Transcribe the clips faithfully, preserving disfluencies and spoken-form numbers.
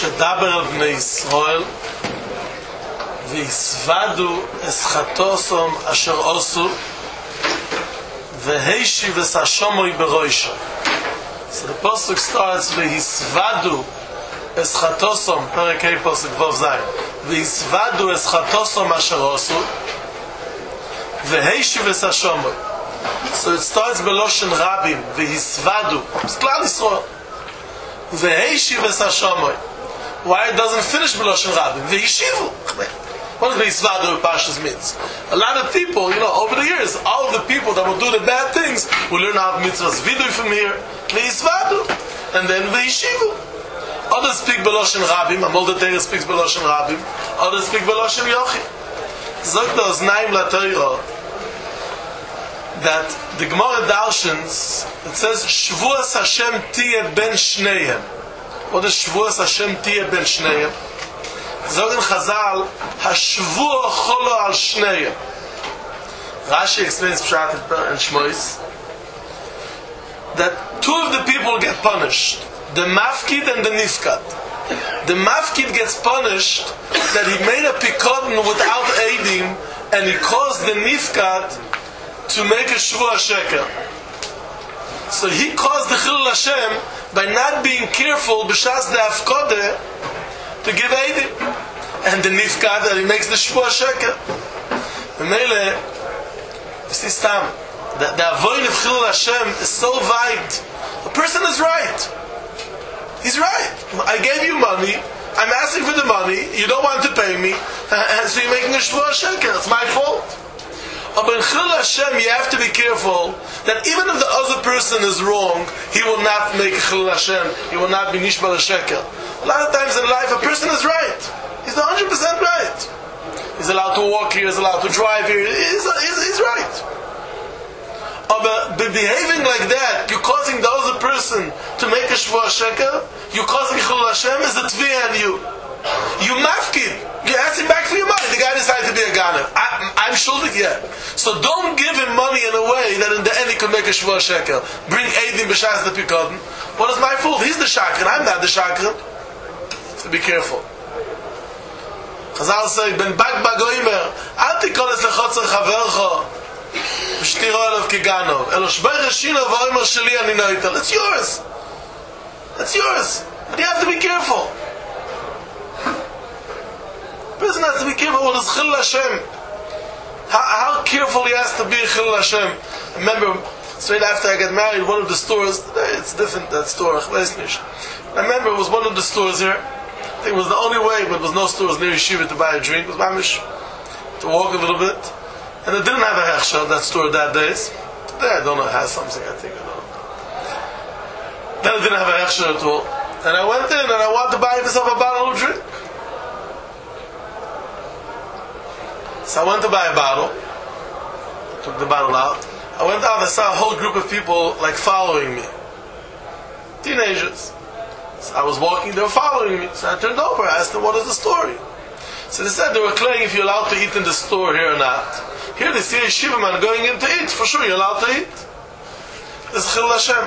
שדבר על בני ישראל ויסוודו אסחתוסום אשר עשו והישיב את השומוי בראשו. So the pasuk starts ויסוודו אסחתוסום, פרק ה' פסוק ו' ז', ויסוודו אסחתוסום אשר עשו והישיב את השומוי. So it starts בלושן רבים ויסוודו, זה כלל ישראל, והישיב את השומוי. Why it doesn't finish בלושן רבים? וישיבו. What does Yisvadu Pashas means? A lot of people, you know, over the years, all of the people that will do the bad things will learn out mitzvahs vidui from here, Yisvadu, and then Yishivu. Others speak Beloshen Rabim, Amol the Torah speaks Beloshen Rabim, others speak Beloshen Yochi. Zog those Naim La Torah that the Gemara Darshans, it says, Shvuas Hashem Tiyeh Ben Shneihem. What is Shvuas Hashem Tiyeh Ben Shneihem? Zogen Chazal, Hashvuah Cholo al Shneihem. Rashi explains Pshat and Shmois that two of the people get punished, the Mafkid and the Nifkad. The Mafkid gets punished that he made a Pikodin without Eidim and he caused the Nifkad to make a Shvuah Sheker. So he caused the Chilul Hashem by not being careful b'shas the Afkodeh to give Eidim. And the Nifkad, that he makes the Shvuah Sheker. And Mele, you see, Stam, the, the avoid of Chilul Hashem is so wide. The person is right. He's right. I gave you money, I'm asking for the money, you don't want to pay me, and so you're making a Shvuah Sheker. It's my fault. But in Chilul Hashem, you have to be careful that even if the other person is wrong, he will not make Chilul Hashem. He will not be Nishbar Sheker. A lot of times in life, a person is right. He's one hundred percent right. He's allowed to walk here, he's allowed to drive here, he's, he's, he's right. But behaving like that, you're causing the other person to make a Shvuah Sheker, you're causing Chilul Hashem, is a tviyah on you. You mafkid. You're asking back for your money. The guy decided to be a ganev. I'm shuldig yet. So don't give him money in a way that in the end he could make a Shvuah Sheker. Bring Eidim b'shas the Pikodin. What is my fault? He's the shakran, I'm not the shakran. So be careful. Chazal say, Ben bag bagoimer, al tikones lechotzer chavercho, v'shtiro elav kiganov, elo shbei reshino v'oimer sheli ani noitel. It's yours. It's yours. But you have to be careful. The person has to be careful what is Chilul Hashem. How, how careful he has to be Chilul Hashem. I remember, straight after I got married, one of the stores, it's different, that store, I remember it was one of the stores here. I think it was the only way, but there was no stores near Yeshiva to buy a drink. It was mamish to walk a little bit, and it didn't have a hechsher, that store that days. Today I don't know, it has something, I think. I don't know. Then it didn't have a hechsher at all, and I went in and I wanted to buy myself a bottle of drink. So I went to buy a bottle. Took the bottle out. I went out. I saw a whole group of people like following me, teenagers. So I was walking, they were following me. So I turned over, I asked them, what is the story? So they said they were claiming if you're allowed to eat in the store here or not. Here they see a Yeshiva man going in to eat. For sure you're allowed to eat. This is Chilul Hashem.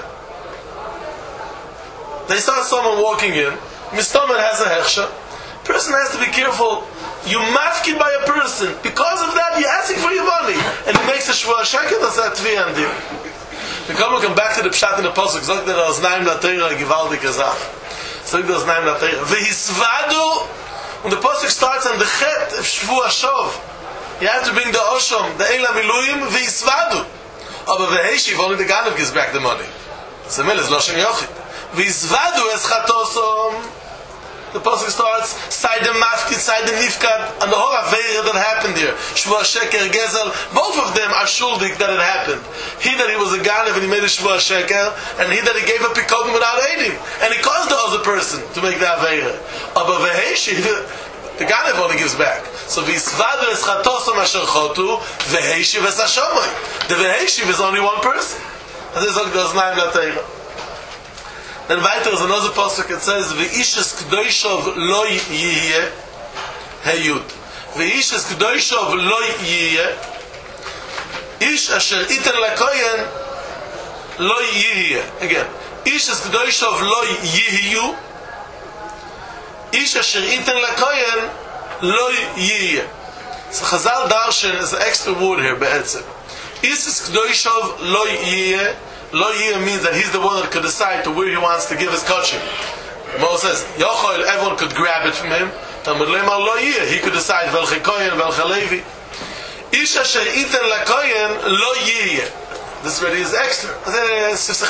They saw someone walking in. Mistomer has a hechsher. Person has to be careful. You mafkid by a person. Because of that, you're asking for your money. And he makes a Shvuah Sheker, that's a tviyah on him. We come, we come back to the Pshat in the Pasuk. Zog that as Naim La Torah Givaldik Azach. Zog that as Naim La Torah. V'hisvadu. When the Pasuk starts on the Chet of Shvuah Shov, you have to bring the Osham, the Eila Miluyim, v'hisvadu. Aber v'heshiv, only the Ganev gives back the money. Zemel is Loshen Yochid. V'hisvadu es chatosom. The pasuk starts, side the mafkid, side the nifkad, and the whole aveira that happened here. Shvuah Sheker, Gezel, both of them are shuldig that it happened. He that he was a ganev and he made a Shvuah Sheker, and he that he gave a pikodin without aiding, and he caused the other person to make the aveira. Aber v'heshiv, the ganev only gives back. So v'isvadu es chatosom asher chotu, v'heshiv es hashomoy. The v'heshiv is only one person. And this is the Naim La Torah. Then weiter is another pasuk, it says, V'ishes k'doishov lo yiyeh, heyud. V'ishes k'doishov lo yiyeh, ish asher iten lekoyen lo yiyeh. Again, Ishes k'doishov lo yihiyu, Ish asher iten lekoyen lo yiyeh. So Chazal Darshan is an extra word here, be'etzim. Isis K'doishov lo yiyeh. Lo yiyeh means that he's the one that could decide to where he wants to give his kachim. Moses says, Yochel, everyone could grab it from him. Talmud Lemar lo yiyeh. He could decide, velche koyen, velche levi. Ish asher iten lekoyen lo yiyeh. This already is extra. So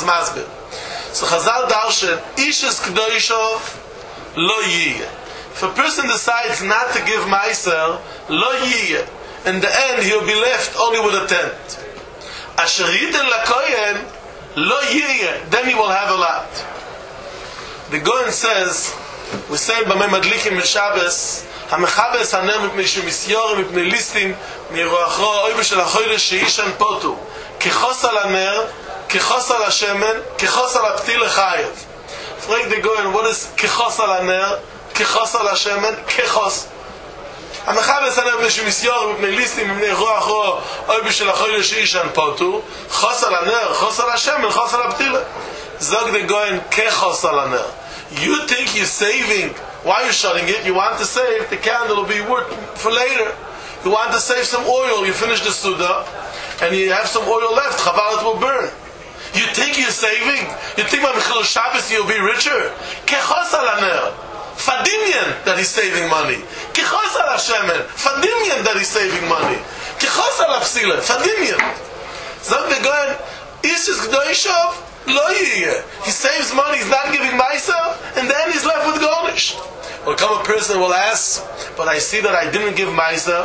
Chazal Darshan, Ishas K'doishov lo yiyeh. If a person decides not to give Meiser, lo yiyeh, in the end he'll be left only with a tent. Asher yiten lakoyen, lo yiyeh, then he will have a lot. The Goyen says, we say b'mei madlikim m'Shabbos, ha'mechabes haner mipnei shemisyorim mipnei listim miroachro oibe shel hachodesh sheishan potu kechos al haner, kechos al hashemen, kechos al haptil lechayev. Frag the Goyen, what is kechos al haner? כחוס על השמן, כחוס. המחבס הנר בני שמסיור, מפני ליסטים, מפני רוח רוח, אוי בשל החודש אישן פוטו, חוס על הנר, חוס על השמן, חוס על הפתילה. זוג דגוין, כחוס על הנר. You think you're saving, why are you shutting it? You want to save, the candle will be worth for later. You want to save some oil, you finish the Suda, and you have some oil left, chaval it will burn. You think you're saving? You think by Mechil Shabbos you'll be richer? Kechos al haner. Fadimian that he's saving money. Kichos al hashemen. Fadimian that he's saving money. Kichos al hapsila. Fadimian. Zog the Goyen, Ishis K'doishov lo yiyeh. He saves money, he's not giving Meiser, and then he's left with garnish. Will come a person will ask, but I see that I didn't give Meiser,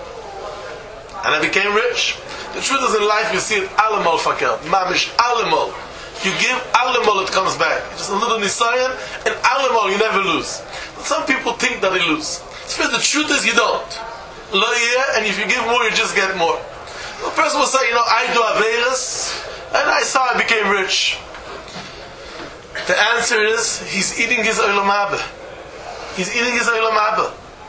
and I became rich. The truth is in life you see it alamol fakel. Mamish alamol. You give alamol, it comes back. Just a little nisayan, and alamol, you never lose. But some people think that they lose. So the truth is you don't. Lo yeh, and if you give more, you just get more. The person will say, you know, I do averas, and I saw I became rich. The answer is, he's eating his olam haba. He's eating his olam haba.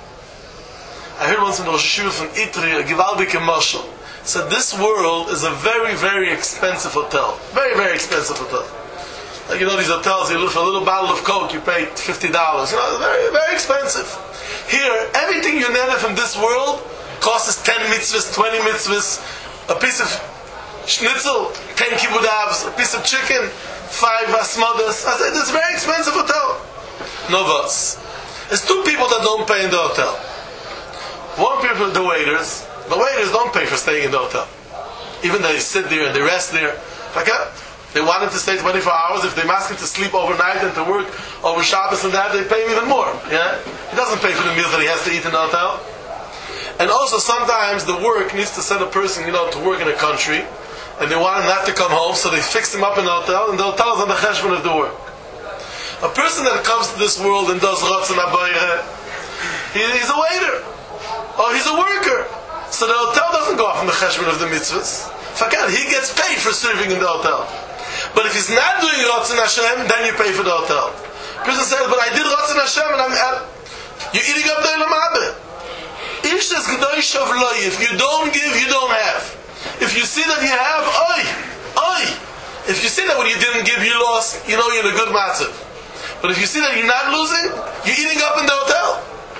I heard once in the Rosh Hashiva from Itri, a Givaldik Marshall. So this world is a very, very expensive hotel. Very, very expensive hotel. Like, you know, these hotels, you look for a little bottle of Coke, you pay fifty dollars. You know, very, very expensive. Here, everything you need from this world costs ten mitzvahs, twenty mitzvahs, a piece of schnitzel, ten kibudavs, a piece of chicken, five asmodas. I said, this is a very expensive hotel. No votes. There's two people that don't pay in the hotel. One people, the waiters. The waiters don't pay for staying in the hotel. Even though they sit there and they rest there. Like that. They want him to stay twenty-four hours. If they ask him to sleep overnight and to work over Shabbos and that, they pay him even more. Yeah? He doesn't pay for the meals that he has to eat in the hotel. And also sometimes the work needs to send a person, you know, to work in a country, and they want him not to come home, so they fix him up in the hotel, and the hotel is on the cheshbon of the work. A person that comes to this world and does rotzen abayre, he, he's a waiter. Or he's a worker. So the hotel doesn't go off on the cheshbon of the mitzvahs. Forget, he gets paid for serving in the hotel. But if he's not doing Ratzon Hashem, then you pay for the hotel. The person says, but I did Ratzon Hashem and I'm at, you're eating up the Olam Haba. If you don't give, you don't have. If you see that you have, oi, oi. If you see that when you didn't give, you lost, you know you're in a good matzav. But if you see that you're not losing, you're eating up in the hotel.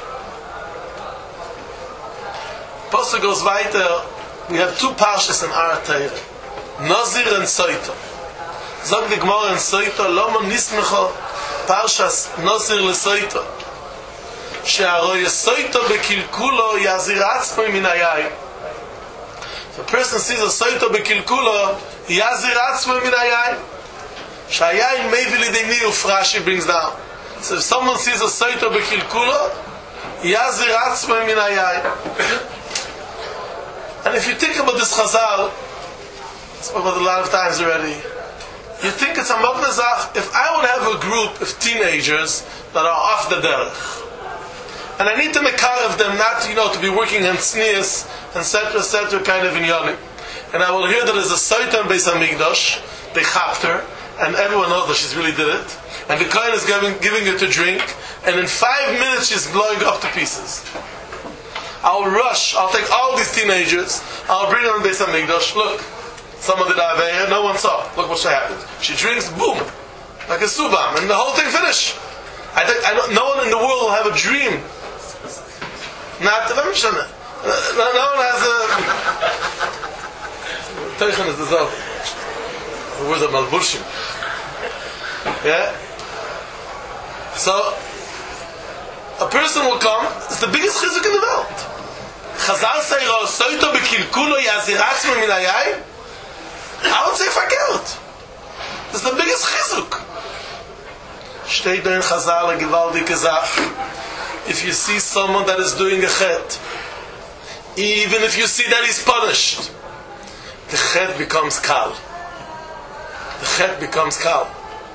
Pasuk goes weiter. We have two parshas in our Torah, Nazir and Soito. Zog the Gemara in Soito, Lama nismecha parshas Nazir le Soito. She'aroi Soito bekilkulo yazir atzmoi min hayayin. If a person sees a Soito bekilkulo, yazir atzmoi min hayayin. She'hayayin mevi lidei niyuf, Rashi brings down. So if someone sees a Soito bekilkulo, yazir atzmoi min hayayin. And if you think about this Chazal, I spoke about it a lot of times already, you think it's a Moknazach. If I would have a group of teenagers that are off the derech, and I need to make care of them, not, you know, to be working on tznius, and et cetera, et cetera, kind of in Yonim. And I will hear that there's a Satan Beis HaMikdash, they chapped her, and everyone knows that she's really did it, and the Kohen is giving, giving her to drink, and in five minutes she's blowing up to pieces. I'll rush, I'll take all these teenagers, I'll bring them to Beis HaMikdash. Look, someone did Aveya, no one saw. Look what happened. She drinks, boom, like a subam, and the whole thing finished. I think I don't, no one in the world will have a dream. Not let me show you. No, no one has a. Teichen is the zov. The word of Malbushim. Yeah. So a person will come. It's the biggest chizuk in the world. Chazal say, "Ro soito bekilkulo yaziratzme min hayay." I would say fakert. It's the biggest chizuk. Steht da in Chazal a gewaltige Sach. If you see someone that is doing a chet, even if you see that he's punished, the chet becomes kal. The chet becomes kal.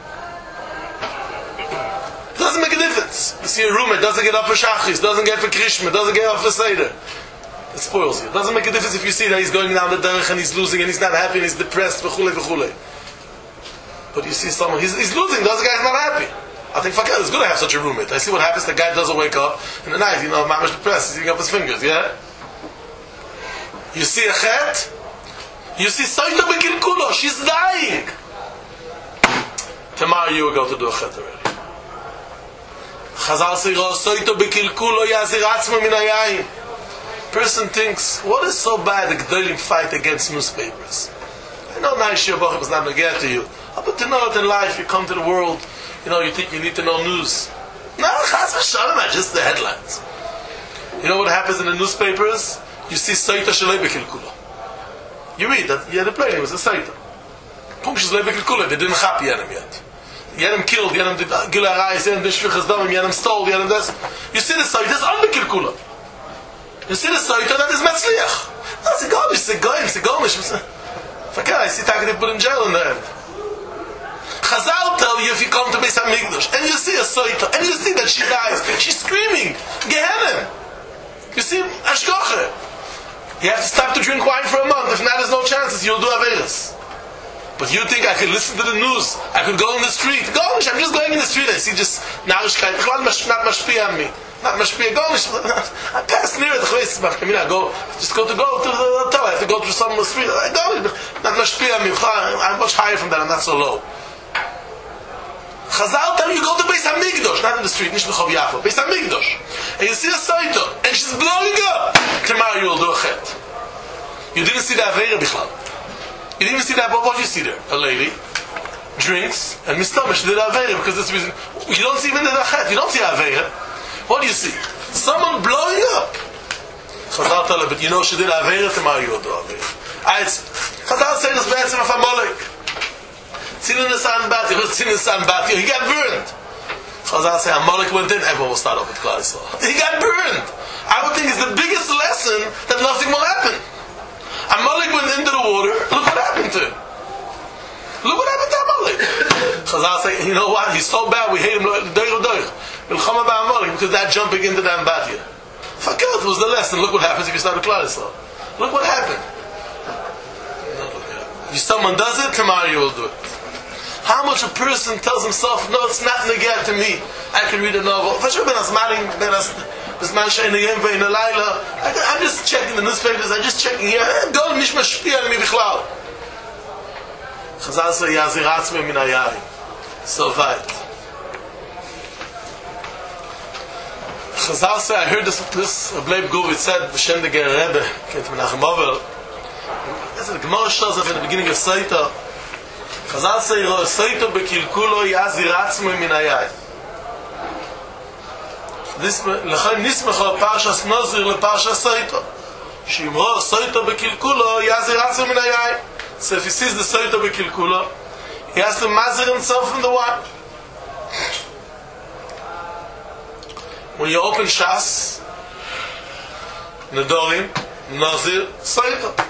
It doesn't make a difference. You see a roommate doesn't get up for shachris, doesn't get for krishma, doesn't get up for seder. It spoils you. It doesn't make a difference if you see that he's going down the derech and he's losing and he's not happy and he's depressed, v'chule, v'chule. But you see someone, he's, he's losing, those guys not happy. I think, fuck it, it's good to have such a roommate. I see what happens, the guy doesn't wake up in the night, you know, not much depressed, he's eating up his fingers, yeah? You see a chet, you see Soito Bekilkulo, she's dying. Tomorrow you will go to do a chet already. Chazal say, Soito Bekilkulo yaziratzma min hayayin. Person thinks, what is so bad the Gdolim fight against newspapers? I know nice Shia was not going to get to you. But to know it in life, you come to the world, you know, you think you need to know news. No, chas v'shalom, just the headlines. You know what happens in the newspapers? You see Saita Shalei Bekilkulo. You read that, yeah, the plane was a Saita. Pum Shalei Bekilkulo, they didn't chap Yenem yet. Yenem killed, Yenem did Gila Arayis, Yenem did Shvichas Damim, Yenem stole, Yenem this. You see the Saita, it's on Bekilkulo. You see the Saita, that is Metzliach. That's a garbage, it's a goyim, it's a gomish. Forget, I see Taka they put in jail in the end. Chazal tell you if you come to Beis HaMikdash and you see a soita and you see that she dies, she's screaming, Gehenim. You see, Ashkoche. You have to stop to drink wine for a month. If not, there's no chances you'll do Averis. But you think I could listen to the news? I could go in the street? Go, I'm just going in the street. I see just Narishkeit. Not mashpia on me. Not mashpia. Go, I pass near it. I go, just go to go to the hotel. I have to go through some street. I go, not mashpia on me. I'm much higher from that. I'm not so low. Chazal tell you go to Beis HaMikdash, not in the street, nicht B'chov Yafo, Beis HaMikdash. And you see a Saito, and she's blowing up. Tomorrow you will do a chet. You didn't see the Aveira Bichlal. You didn't even see that, but what did you see there? A lady drinks, and mistamish did Aveira, because this reason. You don't see even the chet, you don't see Aveira. What do you see? Someone blowing up. Chazal tell her, but you know she did Aveira, tomorrow you will do Aveira. Chazal say this bad of Amalek. Tzinin Nisan Batya, who's Tzinin Nisan Batya? He got burned. Chazal say, Amalek went in, everyone will start off with Klal Yisrael. He got burned. I would think it's the biggest lesson that nothing will happen. Amalek went into the water, look what happened to him. Look what happened to Amalek. Chazal say, you know what, he's so bad, we hate him, Milchama by Amalek, because that jumping into the Batya. Fakir was the lesson, look what happens if you start with Klal Yisrael. Look what happened. If someone does it, tomorrow you will do it. How much a person tells himself, no, it's not negate to me. I can read a novel. I'm just checking the newspapers. I'm just checking here. Don't mish mashpia on me bichlal. Chazal say yaziratzme min hayay. So weit. Chazal say I heard this. This Bleib Guvit said b'shem the Ger Rebbe came to Menachem Ovel. The Gemara shows up in the beginning of Saita. Chazal say, "Ro Saita bekilkulo yaziratzme min hayay." This lechem nismecha parshas Nazir leparshas Saita. Shimro Saita bekilkulo yaziratzme min hayay. So if he sees the Saita bekilkulo, he has to mazir himself from the wine. When you open Shas, Nedorim, Nazir, Saita.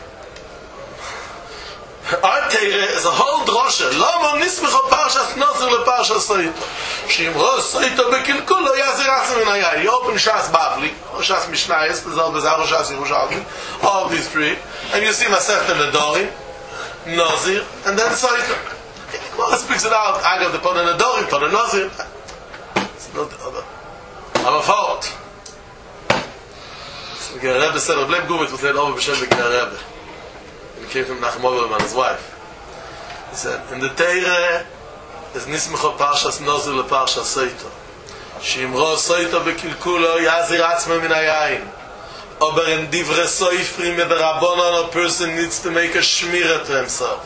Our Teire is a whole drosha. Lama nismecha parshas Nazir leparshas Saita. Shimro Saita bekilkulo yaziratzme min hayay. You open Shas Bavli, or Shas Mishnayos, the Zal Bezar, or Shas Yerushalmi, all of these three, and you see Masechta Nedorim, Nazir, and then Saita. Well, it speaks it out. I got the Pon Nedorim, Pon Nazir. It's not the other. I'm a fault. So the Ger Rebbe said, Bleib Guvit was said over b'shem the Ger Rebbe. Came from Menachem Ovel and his wife. He said, in the Teire is Nismecha Parshas Nazir leParshas Saita. שאמרו סויטו בקלקולו יזיר עצמו מן היין. Aber in divre soifrim with the rabbanon, a person needs to make a shmira to himself.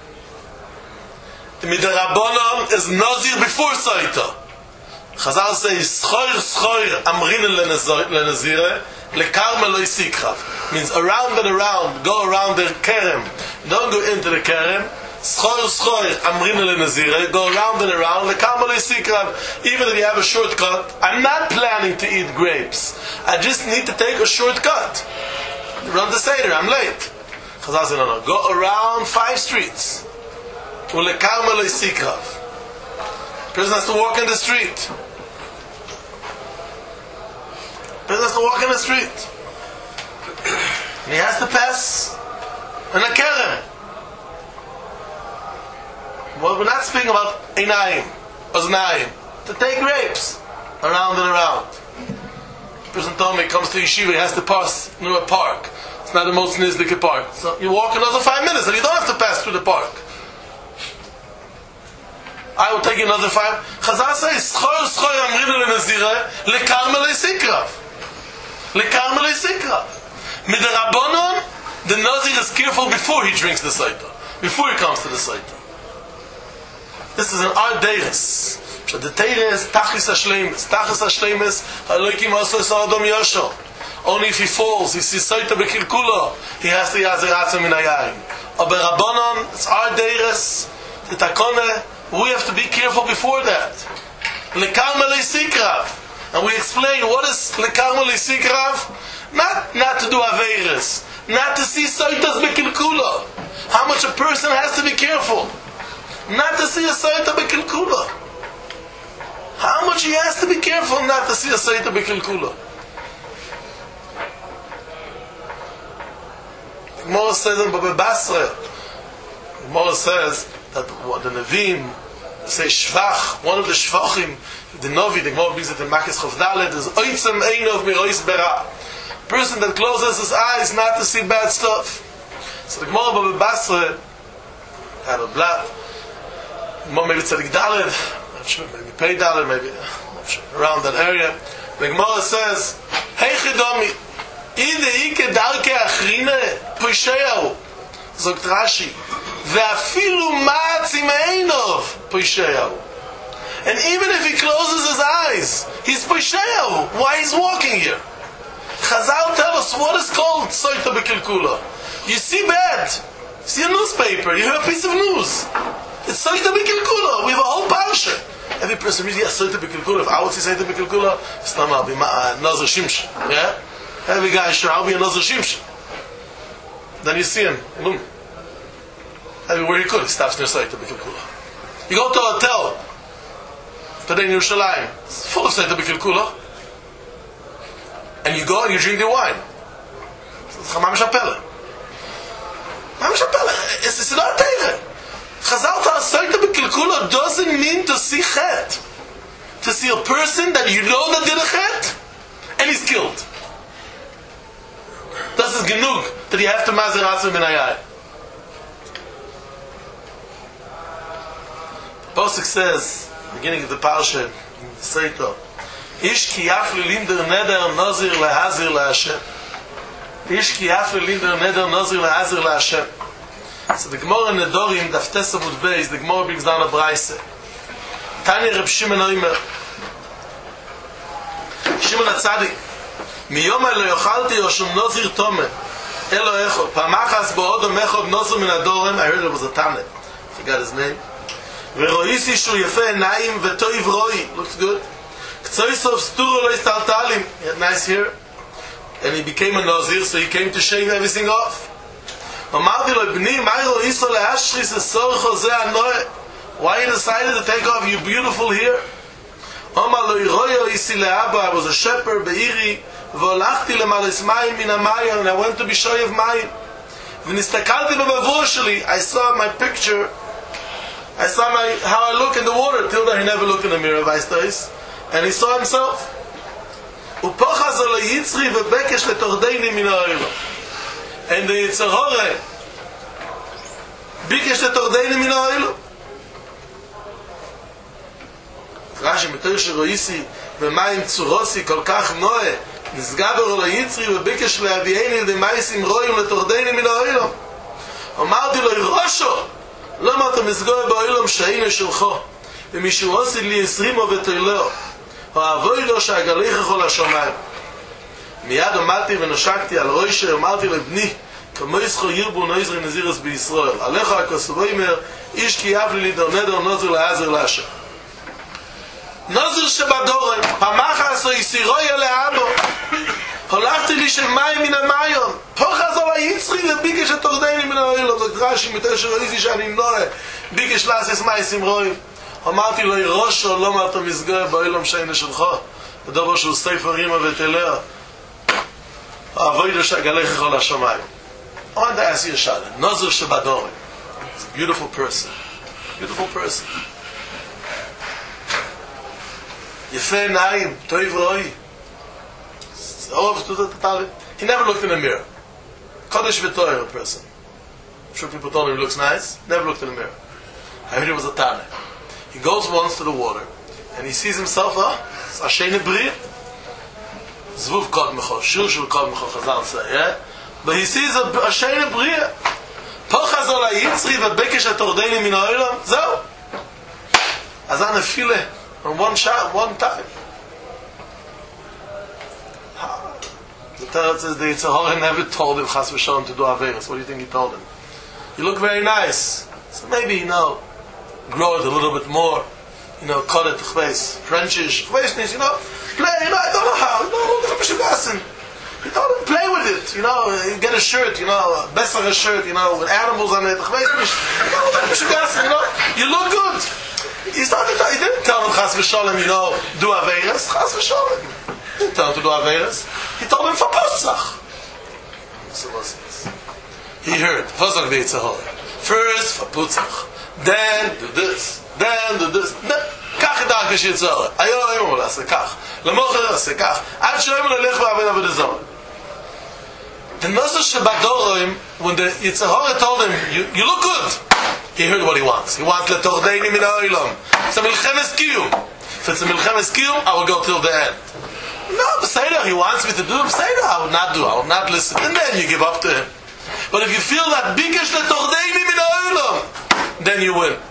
With the rabbanon is nazir before soita. Chazal says, schoir schoir amrin lenazire, lekarme lo yisikhav. Means around and around, go around the kerem. Don't go into the kerem. Schoir schoir amrin lenazire, go around and around, lekarme lo yisikhav. Even if you have a shortcut, I'm not planning to eat grapes. I just need to take a shortcut. Run the Seder, I'm late. Chazal said, no, no, go around five streets. Ulekarme lo yisikhav. Person has to walk in the street. Person has to walk in the street. And he has to pass in a kerem. Well, we're not speaking about einayim, oznayim. To take grapes around and around. The person told me he comes to yeshiva, he has to pass through a park. It's not the most nizdike park. So you walk another five minutes and you don't have to pass through the park. I will take you another five. Chazal says, Schor schor amrinu lenazire, lekarme lo yisikrav. Lekarme lo yisikrav. Midrabanon, the nazir is careful before he drinks the saita, before he comes to the saita. This is an art deiris. So the teira is tachlis hashleimus. Tachlis hashleimus, halokim also is Adam Yosho. Only if he falls, he sees saita bekilkula, he has to yazir atzim min hayayin. Aber Rabbanon, it's art deiris, the takone. We have to be careful before that. Lekarme lo yisikrav. And we explain what is lekarme lo yisikrav. Not, not to do aveiros. Not to see soitas bekilkula. How much a person has to be careful. Not to see a soita bekilkula. How much he has to be careful not to see a soita bekilkula. Gemara says in Baba Basra. Gemara says that the Nevi'im say Shvach, one of the Shvachim, the Novi, the Gemara brings it in Makis Chavdalet, is Oitzem Einov Mirois Bera. Person that closes his eyes not to see bad stuff. So the Gemara Baba Basra had a blab. Maybe Tzadik Dalet, not sure, maybe Pei Dalet, maybe, not sure, around that area. The Gemara says, Hey Chidomi, Ide Ike Darke Achrine, Poisheyahu. Zogt Rashi, Ve'afilu ma'atzim einov poisheyahu. And even if he closes his eyes, he's poisheyahu. Why he's walking here? Chazal tell us what is called soita bekilkula. You see bad. You see a newspaper. You hear a piece of news. It's soita bekilkula. We have a whole parsha. Every person reads, yes, soita bekilkula. If I would say soita bekilkula, it's not I'll be Nazir Shimshon. Yeah? Every guy sure I'll be a Nazir Shimshon. Then you see him. Boom. Everywhere he could, he stops near Saita B'Kilkula. You go to a hotel today in Yerushalayim, it's full of Saita B'Kilkula, and you go and you drink the wine. It's Chamam Shapele. Chamam Shapele. It's, it's not Teire. Chazal tell us Saita B'Kilkula doesn't mean to see chet. To see a person that you know that did a chet, and he's killed. Das ist genug, that you have to mazir atzim min hayay. Posuk says, beginning of the parsha, Seito, Ish ki yafli linder neder nazir lehazir leHashem. Ish ki yafli linder neder nazir lehazir leHashem. So the Gemara in Nedorim, Daf Tes Amud Beis, the Gemara brings down a braise. Tani Reb Shimon Oimer. Shimon HaTzadik. מיום אלו יאכלתי יושם נוזיר תומה אלו אחד פעמחס בעודו מחוב נוזר מן הדורם I heard it was a Tane I forgot his name ורואיסי שהוא יפה עיניים וטויב רואי looks good קצוי סוף סטורו לא הסתלתלים he had nice hair and he became a nozir so he came to shave everything off אמרתי לו בני מה רואיסו להשריס הסורך הזה הנועה why you decided to take off your beautiful hair אמר לו ירואי איסי לאבא I was a shepherd בעירי והולכתי למלס מים מן המים and I went to be shoy of מים ונסתכלתי במבוא שלי I saw my picture I saw my, how I look in the water till then he never looked in the mirror and he saw himself ופוחז לו יצרי ובקש לתורדני מן האוילו and the יצרהורה ביקש לתורדני מן האוילו רש"י מתוך שרויסי ומים צורוסי כל כך נועה נסגבר לו יצרי וביקש להביאני לידי מייסים רואים לתורדני מן האוילום. אמרתי לו ראשו למה אתה מסגור באוילום שהיינו שלך ומישהו עושה לי עשרימו ותוילו אוהבוי לו שהגליך יכול השמיים. מיד עמדתי ונשקתי על ראשו אמרתי לבני כמו ישחו ירבו נויזרי נזירס בישראל עליך הכוסבוי מר איש כי יב לי לידר נדר נוזר לעזר לאשר נוזר שבדורם המחס או יסירוי לאבו הולכתי לי של מים מן המיון פה חזור היצרי וביקש התורדני מן האוילום. זאת רש"י מתש ראיתי שאני נועה ביקש לעשס מייסים רואים. אמרתי לו ראשו לא מה אתה מסגר באוילום שהיינו שלך בדבר שהוא ספר אימא ותליה אבוי לו שהגלך יכול השמיים. I want to ask you a shot. Nozir Shabadori. He's a beautiful person. Beautiful person. Yefei Naim, Toiv Roi. He never looked in the mirror. Kodesh V'Toyer person. I'm sure people told him he looks nice. Never looked in the mirror. I heard he was a Tane. He goes once to the water and he sees himself, ah, it's Ashene Bria. Zvuv Kod Mecho, Shur Shur Kod Mecho, Chazal say, yeah? But he sees a Ashene Bria. Po Chazol HaYitzri V'Bekesh HaTordeni Min HaOlam. Zau. Azan Nefile. On one shot, one time. The Torah says the Yitzhahara never told him Chas v'Shalom to do Averis. What do you think he told him? You look very nice. So maybe, you know, grow it a little bit more. You know, cut it to chveis. Frenchish. Chveisnish, you know, play, you know, I don't know how. You know, he told him, play with it. You know, get a shirt, you know, besser a shirt, you know, with animals on it. Chveisnish. You know, you look good. He started, he didn't tell him Chas v'Shalom, you know, do Averis. Chas v'Shalom. He didn't tell him to do Averis. He told him for Pesach. So what's this? He heard, Pesach the Yitzhahara. First for Pesach. Then do this. Then do this. Kach edach kish Yitzhahara. Ayo ayo mo lase kach. Lemocher lase kach. Ad shoyim lelech v'aved aved azor. The Nozir Shebadorim, when the Yitzhahara told him, you, you look good. He heard what he wants. He wants letordeni min ha'olam. It's a milchemes kiyum. If it's a milchemes kiyum, I will go till the end. No, Beseder, he wants me to do Beseder, I will not do, I will not listen. And then you give up to him. But if you feel that bikesh letordeni min ha'olam, then you win.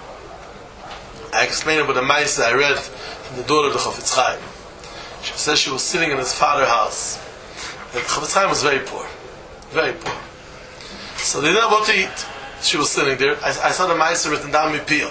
I explained about the Maisa I read from the daughter of the Chofetz Chaim. She says she was sitting in his father's house. And Chofetz Chaim was very poor. Very poor. So they didn't know what to eat. She was sitting there. I, I saw the Maisa written down Mipiyah.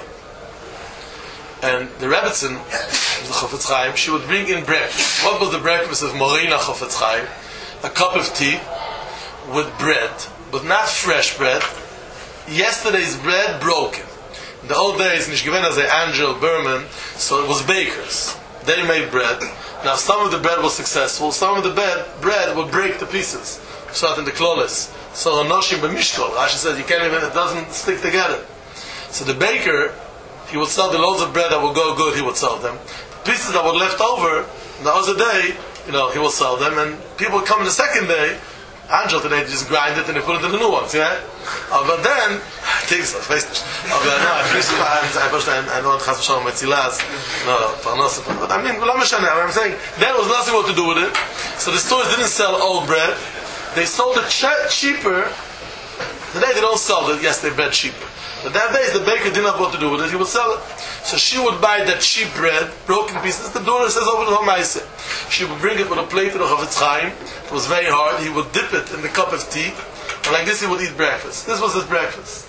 And the Rebbetzin, the Chofetz Chaim, she would bring in breakfast. What was the breakfast of Morina Chofetz Chaim? A cup of tea with bread, but not fresh bread. Yesterday's bread broken. In the old days, nicht gewinnt as a Angel Berman, so it was bakers. They made bread. Now some of the bread was successful, some of the bread, bread would break to pieces. So in the klolis. So Anoshim b'mishkol. Rashi says you can't even, it doesn't stick together. So the baker, he would sell the loaves of bread that would go good, he would sell them. The pieces that were left over, the other day, you know, he will sell them, and people would come the second day, Angel today, they just grind it and they put it in the new ones, yeah? Uh, but then, I think so, I weiß nicht. Aber no, I feel so, I don't have to show my tzilas, no, parnosa, but I mean, I'm saying, that was nothing what to do with it. So the stores didn't sell old bread, they sold it ch- cheaper. Today they don't sell it, yes, they bread cheaper. But that day, the baker didn't have what to do with it, he would sell it. So she would buy that cheap bread, broken pieces, the daughter says over the Homaise. She would bring it with a plate of Chofetz Chaim. It was very hard. He would dip it in the cup of tea, and like this he would eat breakfast. This was his breakfast.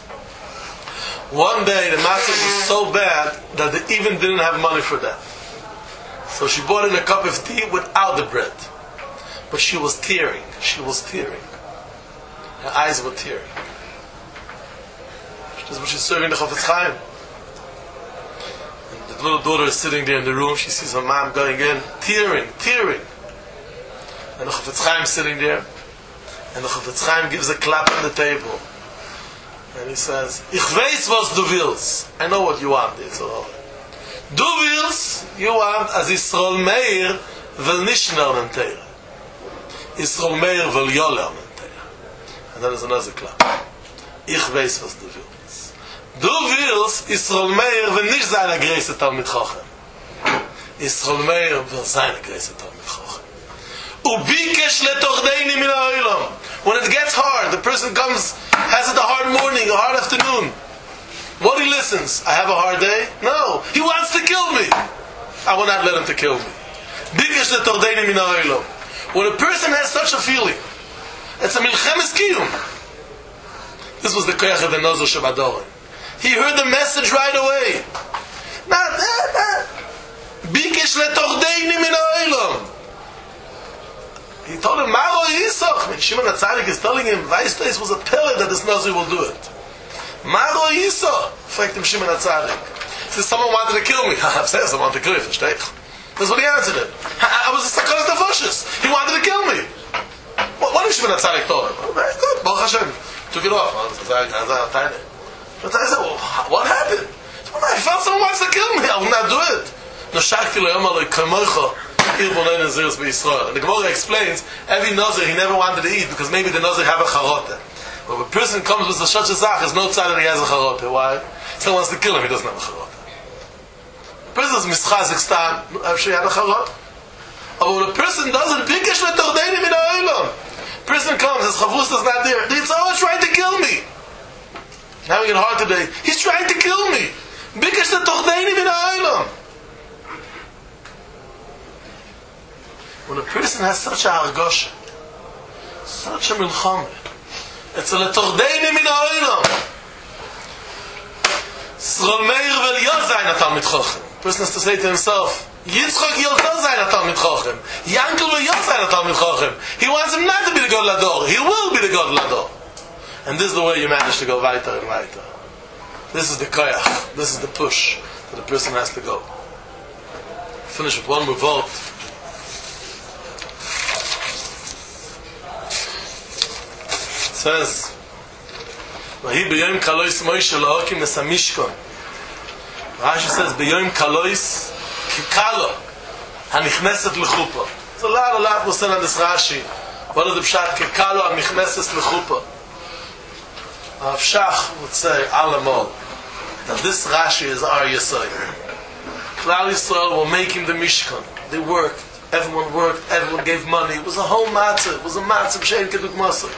One day the matzah was so bad that they even didn't have money for that. So she bought in a cup of tea without the bread. But she was tearing. She was tearing. Her eyes were tearing. That's what she's serving the Chofetz Chaim. And the little daughter is sitting there in the room. She sees her mom going in, tearing, tearing. And the Chofetz Chaim is sitting there. And the Chofetz Chaim gives a clap on the table. And he says, Ich weiß was du willst. I know what you want. Du willst, you want, as Yisrael Meir will nicht lernen Teire. Yisrael Meir will ja lernen Teire. And then there's another clap. Ich weiß was du willst. Du willst Yisrael Meir will nicht sein a größer Talmid Chochem. Yisrael Meir will sein a greater Talmid Chacham. Ubikesh letordeni min ha'olam. When it gets hard, the person comes, has it a hard morning, a hard afternoon. What he listens? I have a hard day? No. He wants to kill me. I will not let him to kill me. Bikesh letordeni min ha'olam. When a person has such a feeling, it's a milchemes kiyum. This was the koyach of the Nozer Shabbadorim. He heard the message right away. Not that. Bikesh letordeni min ha'olam. He told him, Maro Yisach. When Shimon HaTzadik is telling him, Weistais was a pillar that this Nozer will do it. Maro Yisach. Fragt him Shimon HaTzadik. He says, someone wanted to kill me. I said, someone wanted to kill you, verstehe ich? That's what he answered him. I, I was a Sakanas Nefoshes. He wanted to kill me. What, what did Shimon HaTzadik told him? Oh, very good. Baruch Hashem. Took it off. But I said, well, what happened? Well, I felt someone wants to kill me. I will not do it. No shakti lo yom aloi kamocha. And the Gemara explains, every Nozer he never wanted to eat because maybe the Nozer have a charote. But if a person comes with such a zach, there's no tzad that he has a charote. Why? Someone wants to kill him, he doesn't have a charote. The person is mischazik stam, I'm sure he had a charote. But when a person does it, bikesh letordeni min ha'olam. Person comes, his chavus is not there. He's always trying to kill me. Having it hard today. He's trying to kill me. Bikesh letordeni min ha'olam. When a person has such a hargosha, such a milchama, it's a letordeni min ha'olam. Yisrael Meir will yod sein a Talmid Chacham. The person has to say to himself, Yitzchak yod sein a Talmid Chacham. Yankel will yod sein a Talmid Chacham. He wants him not to be the God Lador. He will be the God Lador. And this is the way you manage to go weiter and weiter. This is the koyach. This is the push that the person has to go. Finish with one more vote. Says, "Vahi b'yom kalois Moshe la'okim es hamishkon." Rashi says, "B'yom kalois kikalo hanichneset lechupa." It's a lot, a lot. We'll send on this Rashi. What is the pshat? Kikalo hanichneset lechupa. Rav Shach would say, "Alamol." That this Rashi is our Yesod. Klal Yisrael were making the Mishkan. They worked. Everyone worked. Everyone gave money. It was a whole matzah. It was a matzah b'shein keduk masah.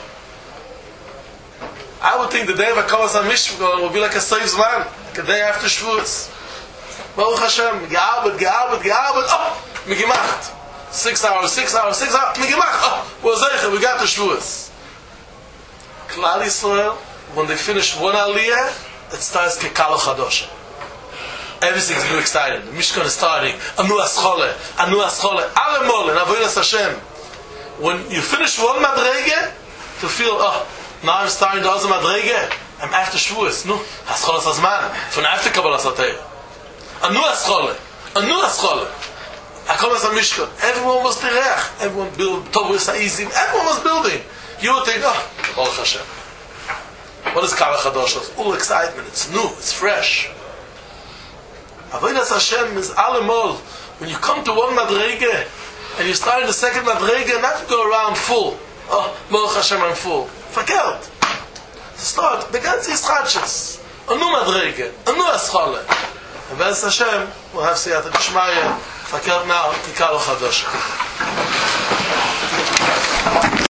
I would think the day of Hakamas HaMishkan will be like a Seif Zman, like a day after Shavuos. Baruch Hashem, ge'arbet, ge'arbet, ge'arbet, oh, megemacht. Six hours, six hours, six hours, megemacht, oh, we're zeicher, we got to Shavuos. Klal Yisrael, when they finish one Aliyah, it starts Kekala Chadosha. Everything's new exciting. The Mishkan is starting. Anu Aschole, Anu Aschole, Alemol, and Avodas Hashem. When you finish one Madrege, to feel, oh, now I'm starting to also Madrege. I'm after Shavuos. No, Haschol is Azman. From after Kabbalah Satei. Anu Haschol. Anu Haschol. Hakamas HaMishkan. Everyone was Terech. Everyone built Tovus HaIzim. Everyone was building. You would think, oh, Baruch Hashem. What is Kala Chadosh? It's all excitement. It's new. It's fresh. Avodas Hashem is Alemol. When you come to one Madrege and you start in the second Madrege, not to go around full. Oh, Baruch Hashem, I'm full. Verkehrt. To start, the ganze Yischadshus. A new Madrege, a new Eschole. And Be'ez Hashem, we'll have Siyata Dishmaya, verkehrt now, Kikalo Chadosha.